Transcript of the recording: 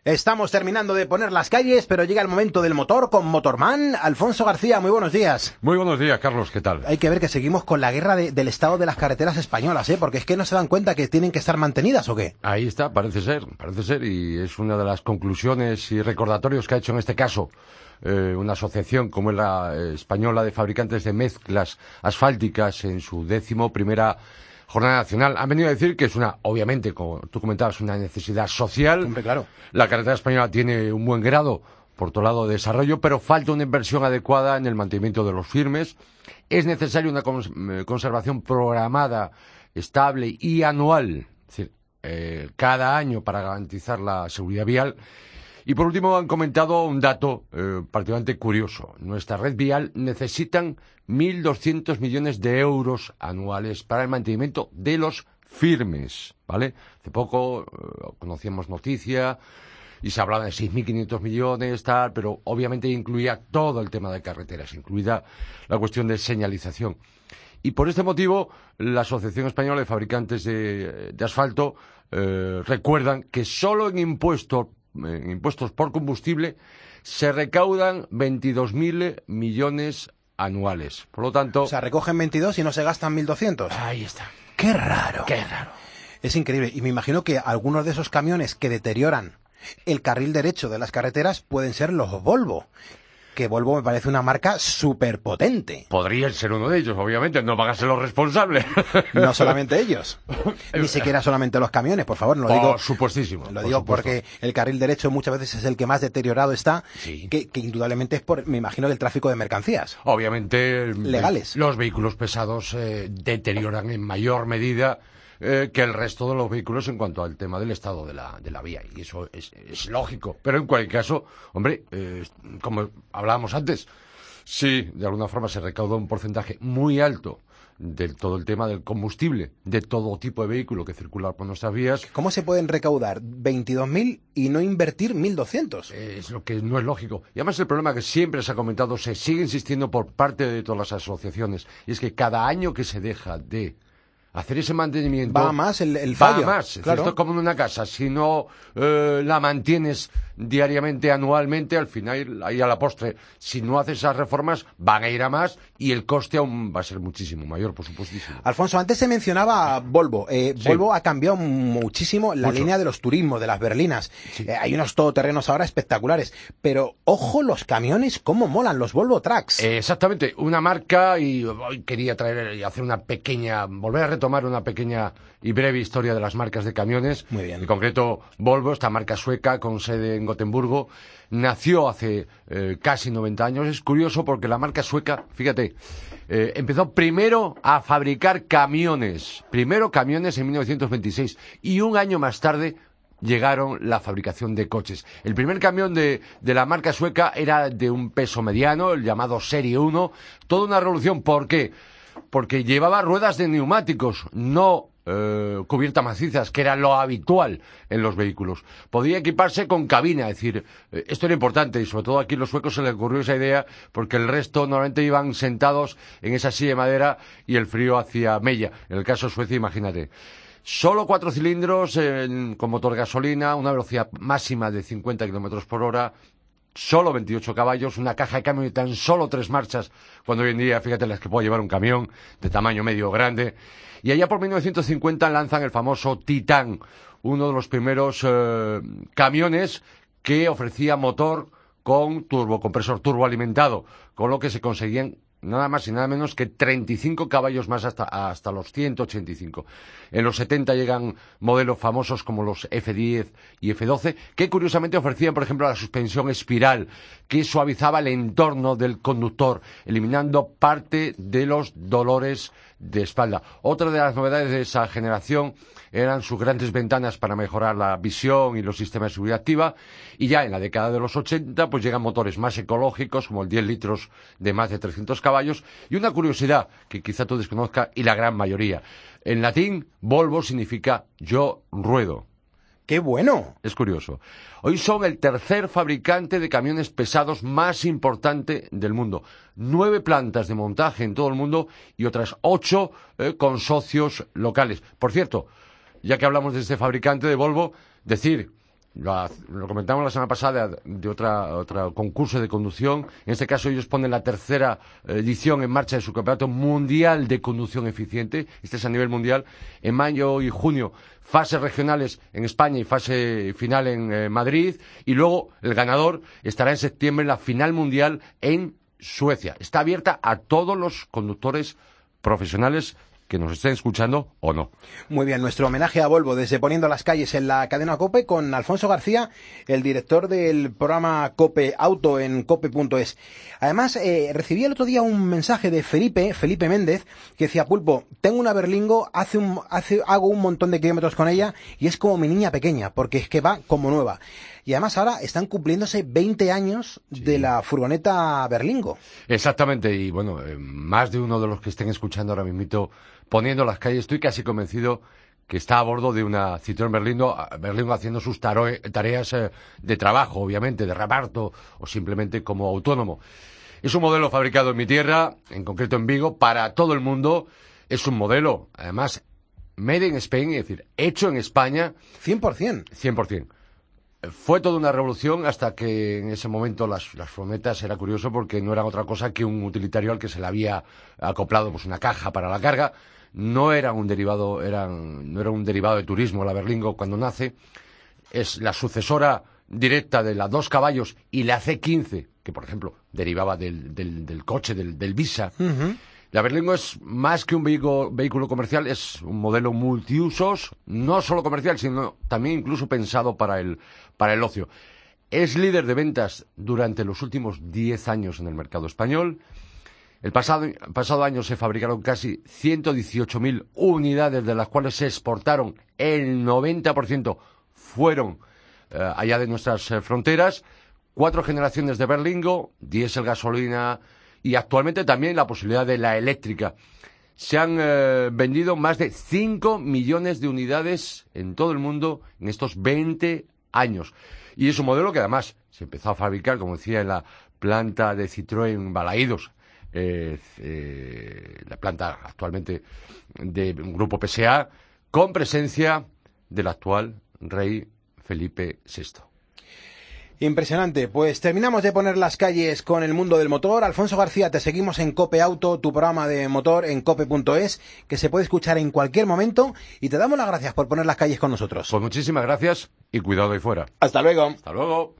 Estamos terminando de poner las calles, pero llega el momento del motor con Motorman. Alfonso García, muy buenos días. Muy buenos días, Carlos, ¿qué tal? Hay que ver que seguimos con la guerra del estado de las carreteras españolas, porque es que no se dan cuenta que tienen que estar mantenidas, ¿o qué? Ahí está, parece ser, y es una de las conclusiones y recordatorios que ha hecho en este caso una asociación como es la Española de Fabricantes de Mezclas Asfálticas en su 11ª Jornada Nacional. Han venido a decir que es obviamente, como tú comentabas, una necesidad social. Hombre, claro. La carretera española tiene un buen grado, por todo lado, de desarrollo, pero falta una inversión adecuada en el mantenimiento de los firmes. Es necesaria una conservación programada, estable y anual, es decir, cada año para garantizar la seguridad vial. Y por último han comentado un dato particularmente curioso. Nuestra red vial necesitan 1.200 millones de euros anuales para el mantenimiento de los firmes, ¿vale? Hace poco conocíamos noticia y se hablaba de 6.500 millones, tal, pero obviamente incluía todo el tema de carreteras, incluida la cuestión de señalización. Y por este motivo, la Asociación Española de Fabricantes de Asfalto recuerdan que solo en impuestos por combustible se recaudan 22.000 millones anuales. Por lo tanto... O sea, recogen 22 y no se gastan 1.200. Ahí está. ¡Qué raro! ¡Qué raro! Es increíble. Y me imagino que algunos de esos camiones que deterioran el carril derecho de las carreteras pueden ser los Volvo. Que Volvo me parece una marca súper potente. Podría ser uno de ellos, obviamente, no van a ser los responsables. No solamente ellos, ni siquiera solamente los camiones, por favor, no lo digo. Supuestísimo. Lo digo porque el carril derecho muchas veces es el que más deteriorado está, sí. que indudablemente es me imagino, el tráfico de mercancías. Obviamente, legales. Los vehículos pesados deterioran en mayor medida que el resto de los vehículos en cuanto al tema del estado de la vía, y eso es lógico, pero en cualquier caso, hombre, como hablábamos antes, sí, de alguna forma se recauda un porcentaje muy alto de todo el tema del combustible, de todo tipo de vehículo que circula por nuestras vías. ¿Cómo se pueden recaudar 22.000 y no invertir 1.200? Es lo que no es lógico. Y además el problema que siempre se ha comentado, se sigue insistiendo por parte de todas las asociaciones, y es que cada año que se deja de hacer ese mantenimiento... Va más el fallo. Va más. Claro. Esto es como en una casa. Si no la mantienes diariamente, anualmente, al final, ahí a la postre, si no haces esas reformas, van a ir a más y el coste aún va a ser muchísimo mayor, por supuestísimo. Alfonso, antes se mencionaba Volvo. Sí. Volvo ha cambiado muchísimo la línea de los turismos, de las berlinas. Sí. Hay unos todoterrenos ahora espectaculares. Pero, ojo, los camiones, cómo molan, los Volvo Trucks. Exactamente. Una marca, y hoy quería traer y hacer volver a retomar una pequeña y breve historia de las marcas de camiones. Muy bien. En concreto, Volvo, esta marca sueca con sede en Gotemburgo, nació hace casi 90 años. Es curioso porque la marca sueca, fíjate, empezó primero a fabricar camiones. Primero camiones en 1926 y un año más tarde llegaron la fabricación de coches. El primer camión de la marca sueca era de un peso mediano, el llamado Serie 1. Toda una revolución. ¿Por qué? Porque llevaba ruedas de neumáticos, no cubiertas macizas, que era lo habitual en los vehículos. Podía equiparse con cabina, es decir, esto era importante, y sobre todo aquí a los suecos se les ocurrió esa idea, porque el resto normalmente iban sentados en esa silla de madera y el frío hacía mella. En el caso de Suecia, imagínate. Solo 4 cilindros con motor gasolina, una velocidad máxima de 50 kilómetros por hora, solo 28 caballos, una caja de cambio de tan solo 3 marchas, cuando hoy en día, fíjate las que puede llevar un camión de tamaño medio grande. Y allá por 1950 lanzan el famoso Titán, uno de los primeros camiones que ofrecía motor con turbocompresor turboalimentado, con lo que se conseguían nada más y nada menos que 35 caballos más hasta los 185. En los 70 llegan modelos famosos como los F10 y F12, que curiosamente ofrecían, por ejemplo, la suspensión espiral, que suavizaba el entorno del conductor, eliminando parte de los dolores de espalda. Otra de las novedades de esa generación eran sus grandes ventanas para mejorar la visión y los sistemas de seguridad activa, y ya en la década de los 80 pues llegan motores más ecológicos como el 10 litros de más de 300 caballos, y una curiosidad que quizá tú desconozcas y la gran mayoría: en latín Volvo significa yo ruedo. ¡Qué bueno! Es curioso. Hoy son el tercer fabricante de camiones pesados más importante del mundo. 9 plantas de montaje en todo el mundo y otras 8 con socios locales. Por cierto, ya que hablamos de este fabricante de Volvo, decir Lo comentamos la semana pasada de otro concurso de conducción. En este caso ellos ponen la tercera edición en marcha de su campeonato mundial de conducción eficiente. Este es a nivel mundial. En mayo y junio, fases regionales en España y fase final en Madrid. Y luego el ganador estará en septiembre en la final mundial en Suecia. Está abierta a todos los conductores profesionales que nos estén escuchando o no. Muy bien, nuestro homenaje a Volvo desde Poniendo las Calles en la cadena COPE con Alfonso García, el director del programa COPE Auto en cope.es. Además, recibí el otro día un mensaje de Felipe Méndez, que decía: Pulpo, tengo una Berlingo, hago un montón de kilómetros con ella y es como mi niña pequeña, porque es que va como nueva. Y además ahora están cumpliéndose 20 años de la furgoneta Berlingo. Exactamente, y bueno, más de uno de los que estén escuchando ahora mismito Poniendo las Calles, estoy casi convencido que está a bordo de una Citroën Berlingo haciendo sus tareas de trabajo, obviamente, de reparto o simplemente como autónomo. Es un modelo fabricado en mi tierra, en concreto en Vigo, para todo el mundo. Es un modelo, además, made in Spain, es decir, hecho en España. 100%. 100%. Fue toda una revolución hasta que en ese momento las furgonetas, era curioso porque no eran otra cosa que un utilitario al que se le había acoplado pues una caja para la carga. No era un derivado, no era un derivado de turismo la Berlingo cuando nace. Es la sucesora directa de la 2 caballos y la C15, que por ejemplo derivaba del coche, del Visa. Uh-huh. La Berlingo es más que un vehículo comercial, es un modelo multiusos, no solo comercial, sino también incluso pensado para el ocio. Es líder de ventas durante los últimos 10 años en el mercado español. El pasado año se fabricaron casi 118.000 unidades, de las cuales se exportaron el 90%, fueron allá de nuestras fronteras. 4 generaciones de Berlingo, diésel, gasolina, y actualmente también la posibilidad de la eléctrica. Se han vendido más de 5 millones de unidades en todo el mundo en estos 20 años. Y es un modelo que además se empezó a fabricar, como decía, en la planta de Citroën Balaídos, la planta actualmente de un grupo PSA, con presencia del actual rey Felipe VI. Impresionante. Pues terminamos de poner las calles con el mundo del motor. Alfonso García, te seguimos en Cope Auto, tu programa de motor en cope.es, que se puede escuchar en cualquier momento, y te damos las gracias por poner las calles con nosotros. Pues muchísimas gracias y cuidado ahí fuera. Hasta luego. Hasta luego.